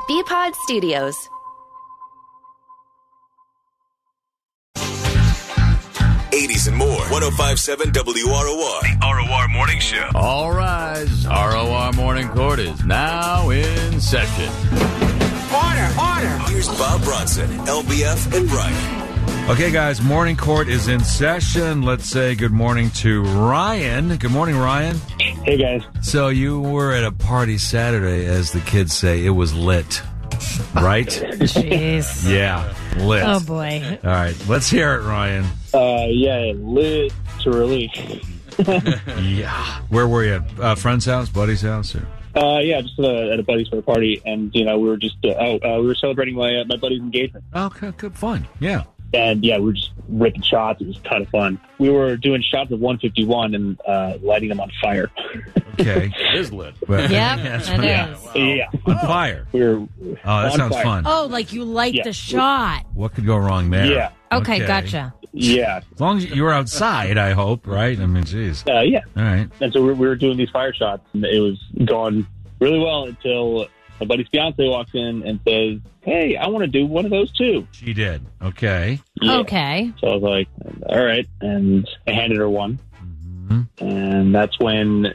BPod Studios. '80s and more. 105.7 WROR. The ROR Morning Show. All rise. ROR Morning Court is now in session. Order. Here's Bob Bronson, LBF, and Ryan. Okay, guys, Morning Court is in session. Let's say good morning to Ryan. Good morning, Ryan. Hey, guys. So you were at a party Saturday, as the kids say. It was lit, right? Jeez. Yeah, lit. Oh, boy. All right, let's hear it, Ryan. Yeah, literally. Yeah. Where were you? Friend's house? Buddy's house? Or? Yeah, just at a buddy's for a party, and we were just we were celebrating my buddy's engagement. Oh, good fun. Yeah. And yeah, we were just ripping shots. It was kind of fun. We were doing shots of 151 and lighting them on fire. Okay. It is lit. Well, Yep, that's it right. is. Yeah, On fire. we were. Oh, that on sounds fire. fun. Oh, like you light Yeah. the shot. What could go wrong there? Yeah. Okay, gotcha. Yeah, As long as you were outside, I hope, right? I mean, geez. yeah. All right. And so we were doing these fire shots, and it was going really well until my buddy's fiance walks in and says, "Hey, I want to do one of those too." She did. Okay. Yeah. Okay. So I was like, all right. And I handed her one. Mm-hmm. And that's when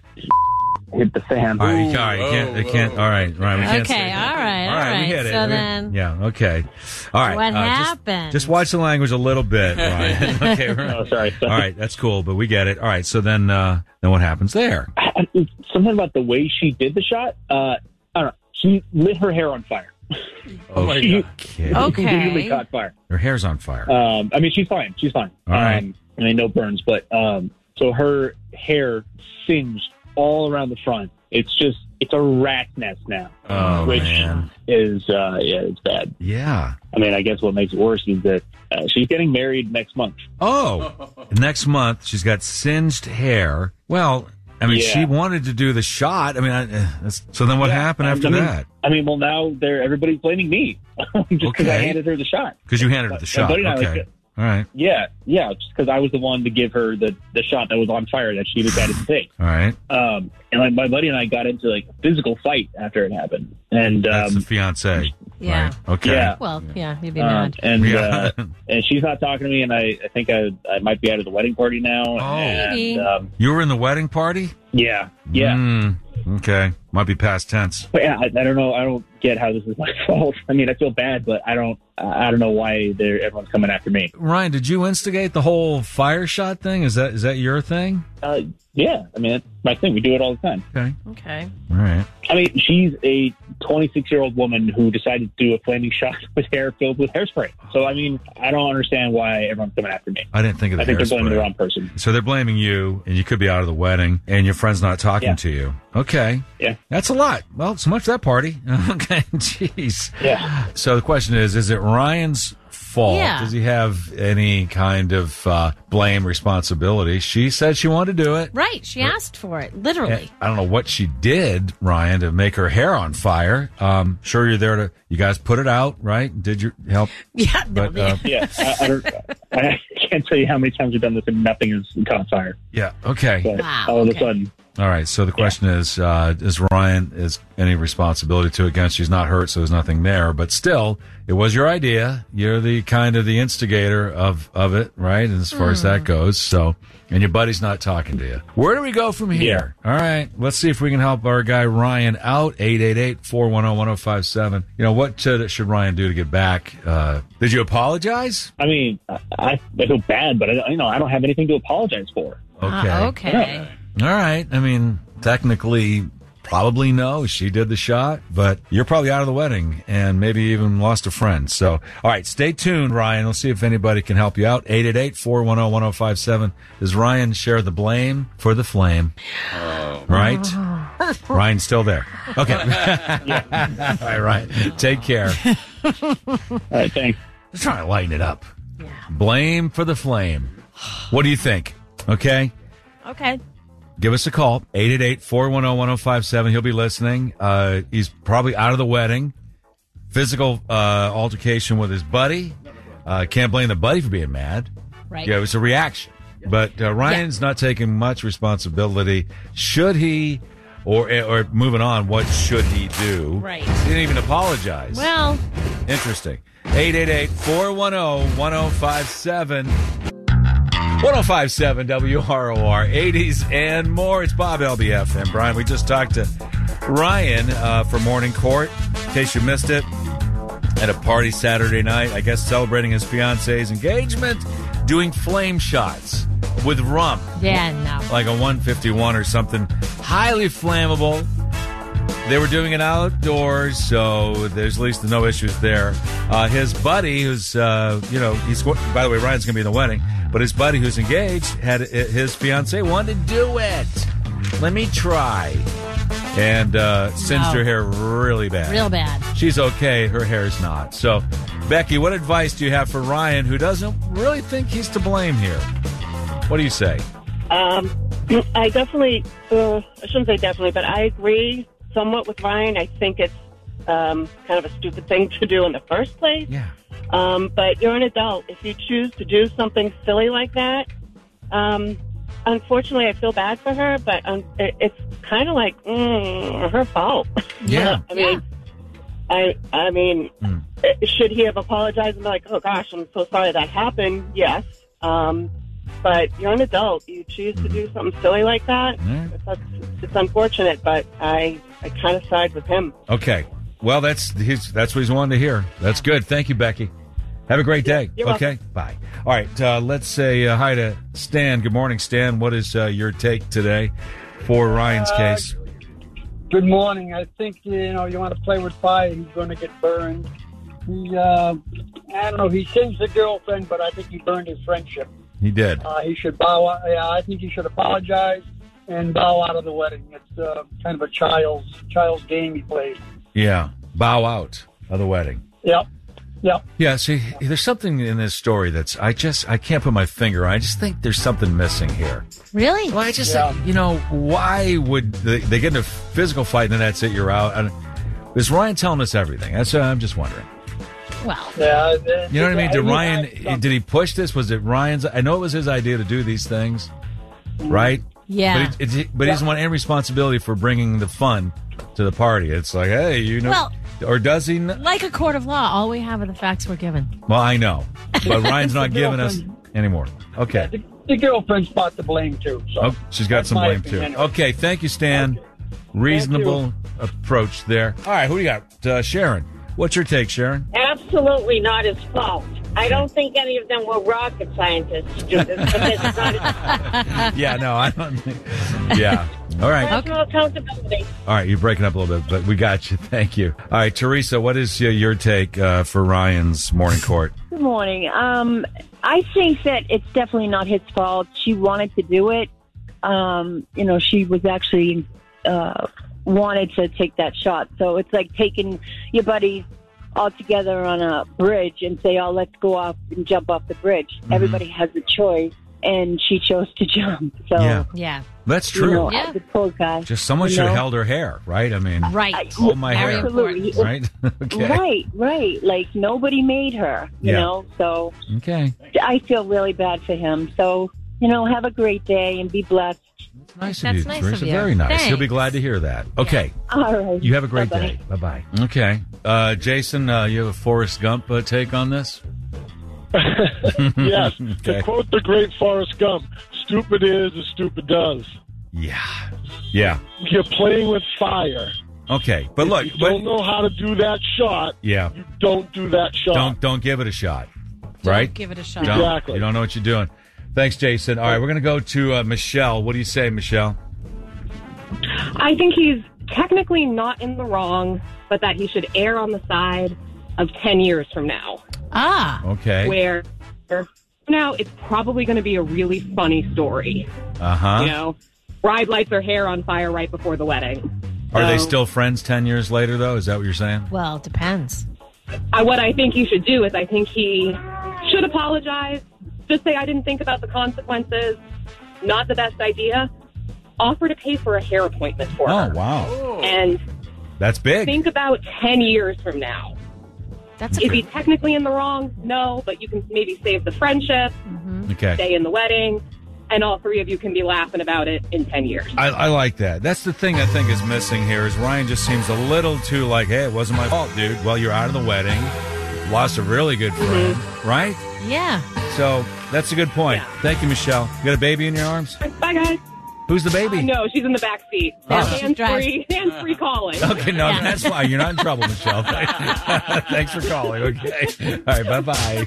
hit the fan. All right. I can't. All right. Right. We can't Okay, say that. all right. We hit it. So then, Yeah. Okay. All right. what just- happened? Just watch the language a little bit, Ryan. Okay. Oh, sorry. All right. That's cool, but we get it. All right. So then what happens there? Something about the way she did the shot. I don't know. She lit her hair on fire. Oh my She God. completely caught fire. Her hair's on fire. I mean, she's fine. She's fine. All right. I mean, no burns, but so her hair singed all around the front. It's a rat nest now. Oh, which man. is it's bad. Yeah. I mean, I guess what makes it worse is that she's getting married next month. Oh, next month she's got singed hair. Well, I mean, Yeah. she wanted to do the shot. I mean, so then what happened after that? I mean, well, now everybody's blaming me just because I Okay. handed her the shot. Because you handed her the My shot. buddy and I was Okay. good. All right. Yeah, just because I was the one to give her the shot that was on fire that she decided to take. All right. And my buddy and I got into like a physical fight after it happened. And That's the fiance. Yeah. Right. Okay. Yeah. Well, yeah, you'd be mad. and Yeah. and she's not talking to me, and I think I might be out of the wedding party now. Oh. Maybe. And You were in the wedding party? yeah. Okay. Might be past tense. But yeah, I don't know. I don't get how this is my fault. I mean, I feel bad, but I don't know why everyone's coming after me. Ryan, did you instigate the whole fire shot thing? Is that your thing? Yeah, I mean, it's my thing. We do it all the time. Okay. Okay. All right. I mean, she's a 26-year-old woman who decided to do a flaming shot with hair filled with hairspray. So, I mean, I don't understand why everyone's coming after me. I didn't think of the I think they're blaming hairspray. the wrong person. So they're blaming you, and you could be out of the wedding, and your friend's not talking Yeah. to you. Okay. Yeah. That's a lot. Well, so much for that party. Okay. Jeez. Yeah. So the question is it Ryan's fault? Yeah. Does he have any kind of blame, responsibility? She said she wanted to do it. Right. She asked for it, literally. I don't know what she did, Ryan, to make her hair on fire. Sure, you're there to, you guys put it out, right? Did you help? Yeah. But, Yeah. I can't tell you how many times we've done this and nothing has caught fire. yeah. Okay. But Wow, all of a okay. sudden, All right. So the question is Ryan, is any responsibility to it? Again, she's not hurt, so there's nothing there. But still, it was your idea. You're the kind of the instigator of it, right? And as far as that goes. So, and your buddy's not talking to you. Where do we go from here? All right. Let's see if we can help our guy Ryan out. 888-410-1057. You know, what should Ryan do to get back? Did you apologize? I mean, I feel bad, but I don't have anything to apologize for. Okay. Okay. All right. I mean, technically, probably no. She did the shot, but you're probably out of the wedding and maybe even lost a friend. So, all right, stay tuned, Ryan. We'll see if anybody can help you out. 888-410-1057. Does Ryan share the blame for the flame? Right? Ryan's still there. Okay. All right, Ryan. Take care. All right, thanks. Just trying to lighten it up. Blame for the flame. What do you think? Okay. Okay. Give us a call, 888-410-1057. He'll be listening. He's probably out of the wedding. Physical altercation with his buddy. Can't blame the buddy for being mad. Right. Yeah, it was a reaction. But Ryan's not taking much responsibility. Should he Or moving on, what should he do? Right. He didn't even apologize. Well, Interesting. 888-410-1057. 1057 WROR, 80s and more. It's Bob LBF and Brian. We just talked to Ryan for Morning Court. In case you missed it, at a party Saturday night, I guess celebrating his fiance's engagement, doing flame shots with rum. yeah, no. Like a 151 or something. Highly flammable. They were doing it outdoors, so there's at least no issues there. His buddy, who's, he's, by the way, Ryan's going to be in the wedding, but his buddy who's engaged, had his fiance wanted to do it. Let me try. And singed her hair really bad. Real bad. She's okay. Her hair's not. So, Becky, what advice do you have for Ryan, who doesn't really think he's to blame here? What do you say? I definitely, I shouldn't say definitely, but I agree somewhat with Ryan. I think it's kind of a stupid thing to do in the first place. Yeah. But you're an adult. If you choose to do something silly like that, unfortunately, I feel bad for her, but it's kind of like her fault. Yeah. I mean, should he have apologized and be like, oh gosh, I'm so sorry that happened? Yes. But you're an adult. You choose to do something silly like that. It's unfortunate, but I kind of side with him. Okay. Well, that's what he's wanting to hear. That's good. Thank you, Becky. Have a great day. You're okay. Bye. All right. Let's say hi to Stan. Good morning, Stan. What is your take today for Ryan's case? Good morning. I think, you want to play with fire, he's going to get burned. He, I don't know, he changed the girlfriend, but I think he burned his friendship. He did. He should bow out. Yeah, I think he should apologize and bow out of the wedding. It's kind of a child's game he plays. Yeah. Bow out of the wedding. Yep. Yeah, see, there's something in this story that's, I can't put my finger on. I just think there's something missing here. Really? Well, I just, why would they get in a physical fight and then that's it, you're out? And is Ryan telling us everything? That's I'm just wondering. Well. Yeah. You know what I mean? Did he push this? Was it Ryan's? I know it was his idea to do these things, right? Yeah. But he doesn't want any responsibility for bringing the fun to the party. It's like, hey, Well, or does he? like a court of law, all we have are the facts we're given. Well, I know, but Ryan's not giving us anymore. Okay. Yeah, the girlfriend's part to blame too. So she's got some blame too. Anyway. Okay, thank you, Stan. Reasonable approach there. All right, who do you got? Sharon. What's your take, Sharon? Absolutely not his fault. I don't think any of them were rocket scientists to do this. But it's not Yeah, no, I don't think. Yeah. All right. personal accountability. All right, you're breaking up a little bit, but we got you. Thank you. All right, Teresa, what is your take for Ryan's morning court? Good morning. I think that it's definitely not his fault. She wanted to do it. She was actually wanted to take that shot. So it's like taking your buddies all together on a bridge and say, oh, let's go off and jump off the bridge. Mm-hmm. Everybody has a choice, and she chose to jump. So yeah. That's true. The poor guy. Just someone should have held her hair, right? I mean, hold my hair. Absolutely. Right? Okay. Right. Like, nobody made her, you know, so. Okay. I feel really bad for him. So, have a great day and be blessed. Nice of you, Teresa. Very nice. Thanks. He'll be glad to hear that. Okay. All right. You have a great Bye-bye. day. Bye-bye. Okay. Jason, you have a Forrest Gump take on this? Yes. Okay. To quote the great Forrest Gump, stupid is as stupid does. Yeah. You're playing with fire. Okay. But look. If you don't know how to do that shot, you don't do that shot. Don't give it a shot. Right? Don't give it a shot. Exactly. You don't know what you're doing. Thanks, Jason. All right, we're going to go to Michelle. What do you say, Michelle? I think he's technically not in the wrong, but that he should err on the side of 10 years from now. Okay. Where now it's probably going to be a really funny story. Uh-huh. Bride lights her hair on fire right before the wedding. Are they still friends 10 years later, though? Is that what you're saying? Well, it depends. What I think he should do is I think he should apologize. Just say, I didn't think about the consequences. Not the best idea. Offer to pay for a hair appointment for her. Oh, wow. And that's big. Think about 10 years from now. Is he technically in the wrong? No, but you can maybe save the friendship, Okay. stay in the wedding, and all three of you can be laughing about it in 10 years. I like that. That's the thing I think is missing here is Ryan just seems a little too like, hey, it wasn't my fault, dude. Well, you're out of the wedding. Lost a really good friend, right? Yeah. So that's a good point. Yeah. Thank you, Michelle. You got a baby in your arms? Bye, guys. Who's the baby? No, she's in the back seat. Hands-free calling. Okay, no, that's fine. You're not in trouble, Michelle. Thanks for calling. Okay. All right, bye-bye.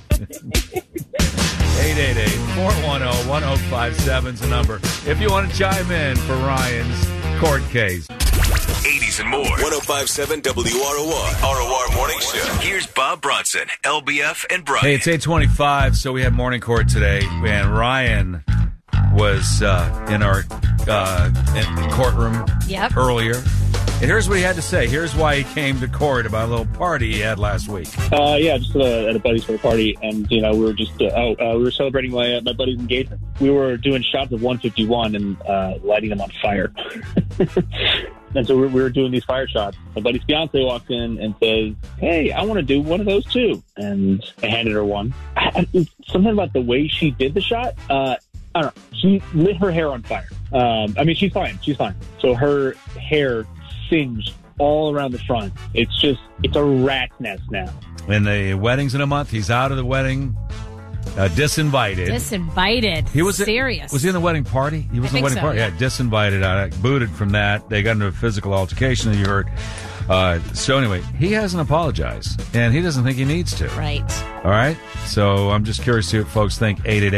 888-410-1057 is the number. If you want to chime in for Ryan's court case. 80s and more. 105.7 WROR. ROR Morning Show. Here's Bob Bronson, LBF, and Brian. Hey, it's 8:25, so we have morning court today, and Ryan was in our courtroom earlier. And here's what he had to say. Here's why he came to court about a little party he had last week. Just at a buddy's for a party, and we were just we were celebrating my buddy's engagement. We were doing shots of 151 and lighting them on fire. And so we were doing these fire shots. My buddy's fiance walks in and says, "Hey, I want to do one of those too." And I handed her one. Something about the way she did the shot. I don't know. She lit her hair on fire. She's fine. She's fine. So her hair singed all around the front. It's a rat's nest now. And the wedding's in a month. He's out of the wedding. Disinvited. Disinvited. He was serious. Was he in the wedding party? He was in the wedding party. Yeah, disinvited. Booted from that. They got into a physical altercation that you heard. So anyway, he hasn't apologized, and he doesn't think he needs to. Right. All right. So I'm just curious to see what folks think.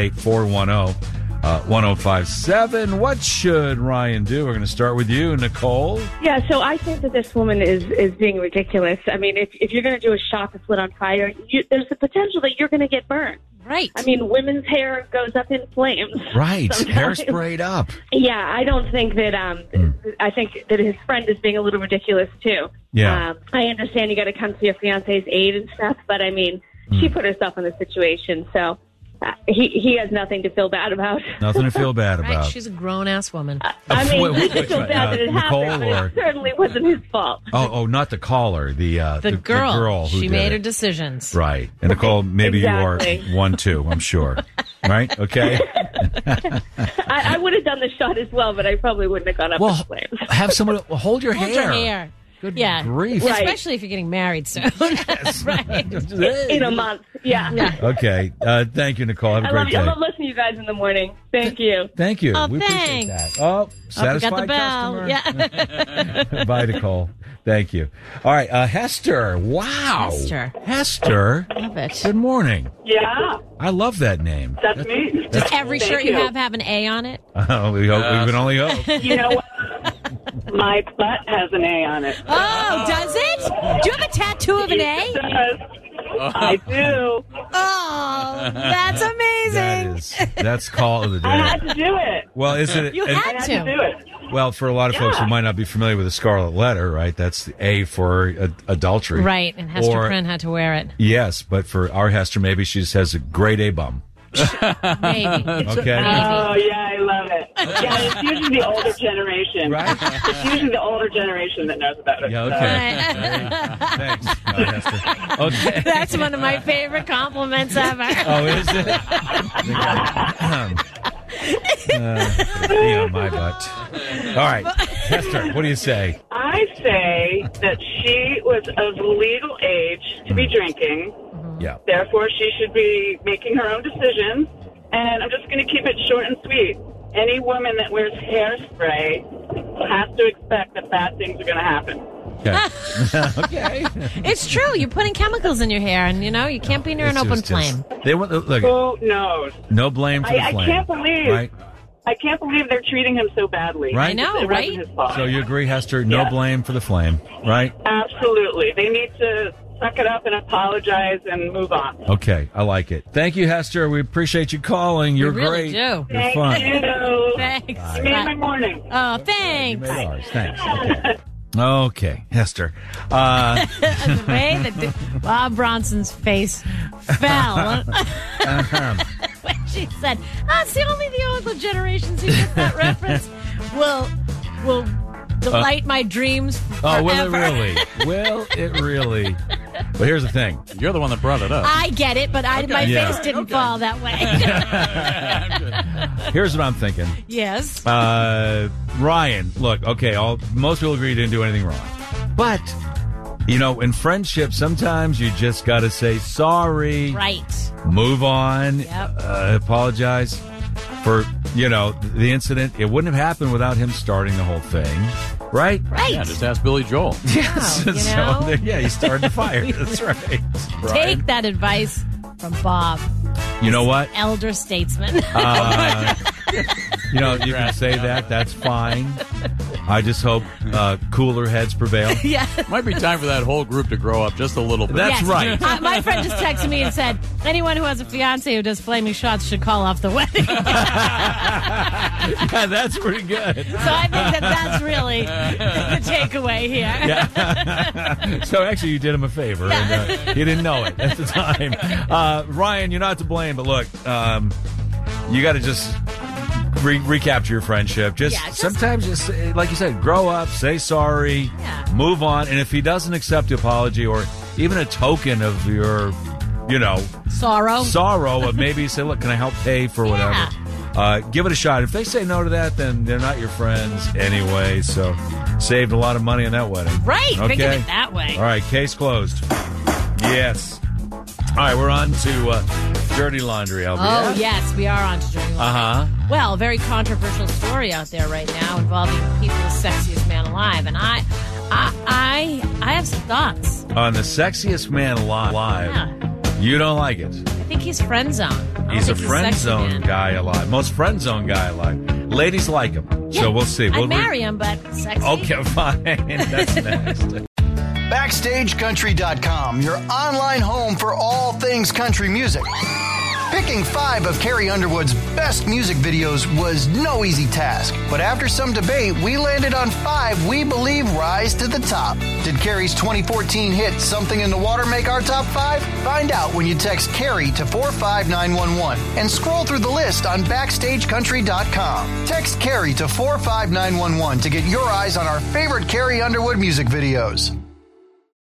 888-410-1057. What should Ryan do? We're going to start with you, Nicole. Yeah, so I think that this woman is being ridiculous. I mean, if you're going to do a shot that's lit on fire, there's the potential that you're going to get burned. Right. I mean, women's hair goes up in flames. Right. Hair sprayed up. Yeah, I don't think that, I think that his friend is being a little ridiculous, too. Yeah. I understand you got to come to your fiance's aid and stuff, but I mean, she put herself in the situation, so he has nothing to feel bad about. Nothing to feel bad about. Right, she's a grown-ass woman. I feel bad that it happened, but it certainly wasn't his fault. Oh, not the caller, the girl who she did made her it. decisions. Right. And Nicole, maybe Exactly. you are one too, I'm sure. Right? Okay. I would have done the shot as well, but I probably wouldn't have gone up in flames. Have someone hold your Hold hair. your hair. Good Grief. grief. Right. Especially if you're getting married soon. Right. In a month. Yeah. Okay. Thank you, Nicole. Have a great day. I love listening to you guys in the morning. Thank you. Thank you. Oh, we appreciate thanks. that. Oh, satisfied got the bell. customer. Yeah. Bye, Nicole. Thank you. All right, Hester. Wow. Hester. Love it. Good morning. Yeah. I love that name. That's me. Does every shirt you have an A on it? Oh, we can only hope. You know what? My butt has an A on it. Oh, does it? Do you have a tattoo of an A? It does. I do. Oh, that's amazing. That's call of the day. I had to do it. Well, is it? You had to do it. Well, for a lot of folks who might not be familiar with the Scarlet Letter, right? That's the A for adultery. Right, and Hester Prynne had to wear it. Yes, but for our Hester, maybe she just has a grade A bum. Maybe. Okay. Oh, yeah, I love it. Yeah, it's usually the older generation. Right? It's usually the older generation that knows about it. Yeah, okay. Thanks, Hester. Okay. That's one of my favorite compliments ever. Oh, is it? On my butt. All right. Hester, what do you say? I say that she was of legal age to be drinking. Yeah. Therefore, she should be making her own decisions. And I'm just going to keep it short and sweet. Any woman that wears hairspray has to expect that bad things are going to happen. Okay. It's true. You're putting chemicals in your hair, and you can't be near an open flame. They want look. Who knows? No blame for the flame. I can't believe. Right? I can't believe they're treating him so badly. Right? I know, it right? wasn't his fault. So you agree, Hester? No blame for the flame, right? Absolutely. They need to suck it up and apologize and move on. Okay, I like it. Thank you, Hester. We appreciate you calling. You're We really great. do. You're fun. Thank you. Thanks. You made my morning. Oh, thanks. You made ours. Thanks. Okay, Hester. The way that Bob Bronson's face fell when she said, it's only the older generations who get that reference will delight my dreams forever. Oh, will it really? Will it really? But here's the thing. You're the one that brought it up. I get it, but my face didn't fall that way. Here's what I'm thinking. Yes. Ryan, look, okay, most people agree you didn't do anything wrong. But, in friendship, sometimes you just got to say sorry. Right. Move on. Yep. Apologize for, the incident. It wouldn't have happened without him starting the whole thing. Right? Right. Yeah, just ask Billy Joel. Yes. Wow, So, he started the fire. That's right. Take that advice from Bob. You know what? Elder statesman. You can say that. That's fine. I just hope cooler heads prevail. Yeah. Might be time for that whole group to grow up just a little bit. That's right. My friend just texted me and said, anyone who has a fiance who does flaming shots should call off the wedding. Yeah, that's pretty good. So I think that's really the takeaway here. Yeah. So actually, you did him a favor, and he didn't know it at the time. Ryan, you're not to blame, but look, you got to just recapture your friendship. Sometimes, just like you said, grow up, say sorry, move on, and if he doesn't accept the apology or even a token of your, sorrow, of maybe say, look, can I help pay for whatever? Give it a shot. If they say no to that, then they're not your friends anyway. So saved a lot of money on that wedding. Right. Okay. Think of it that way. All right. Case closed. Yes. All right. We're on to dirty laundry, LB. Oh, yes. We are on to dirty laundry. Uh-huh. Well, a very controversial story out there right now involving people's sexiest man alive. And I have some thoughts. On the sexiest man alive. Yeah. You don't like it. I think he's friend zone. He's a friend zone guy alive. Most friend zone guy alive. Ladies like him. Yeah, So we'll see. I'd marry him, but sexy. Okay, fine. That's next. BackstageCountry.com, your online home for all things country music. Picking 5 of Carrie Underwood's best music videos was no easy task, but after some debate, we landed on 5 we believe rise to the top. Did Carrie's 2014 hit Something in the Water make our top 5? Find out when you text Carrie to 45911 and scroll through the list on BackstageCountry.com. Text Carrie to 45911 to get your eyes on our favorite Carrie Underwood music videos.